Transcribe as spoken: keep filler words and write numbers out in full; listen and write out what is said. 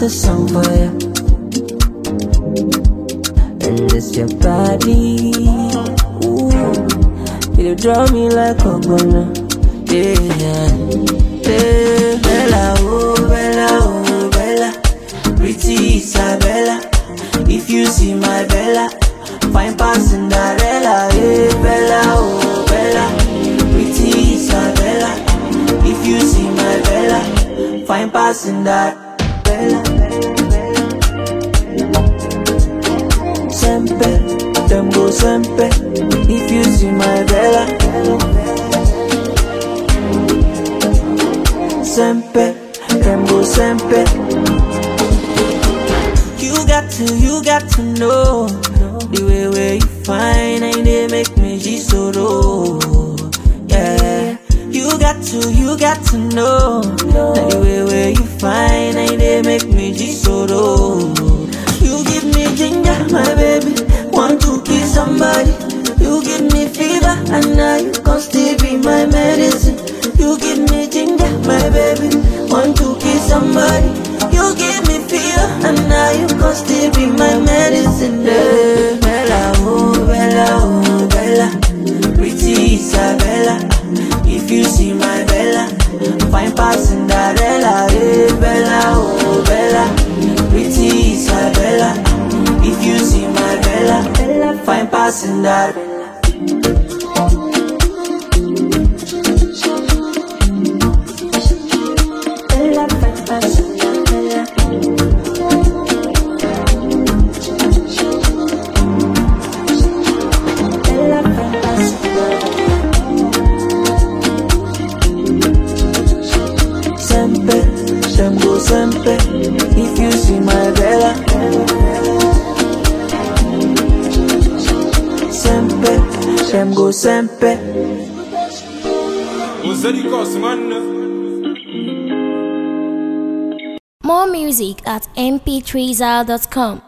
a song for you. And it's your body. Ooh, you draw me like a gunner. Yeah, yeah. Bella, oh, Bella, oh, Bella. Pretty Isabella. If you see my Bella, fine past Cinderella. Hey, Bella, oh, Bella. Pretty Isabella. If you see my Bella, fine past Cinderella. Sempre, them go sempre. If you see my Bella, sempre, them go sempre. You got to, you got to know the way where you find and they make me just so low. Yeah, you got to, you got to know the way where you find and they make me just so low. You give me ginger, my baby, want to kiss somebody. You give me fever, and now you can still be my medicine. You give me ginger, my baby, want to kiss somebody. You give me fever, and now you can still be my medicine. Yeah. Bella, oh, Bella, oh, Bella. Pretty Isabella. If you see my Bella, fine past Cinderella. Hey, Bella, oh, Bella. Pretty Isabella. If you see my Bella, Bella, fine past Cinderella. Them go sempre. If you see my Bella, sempre, them go sempre. More music at m p three zal dot com.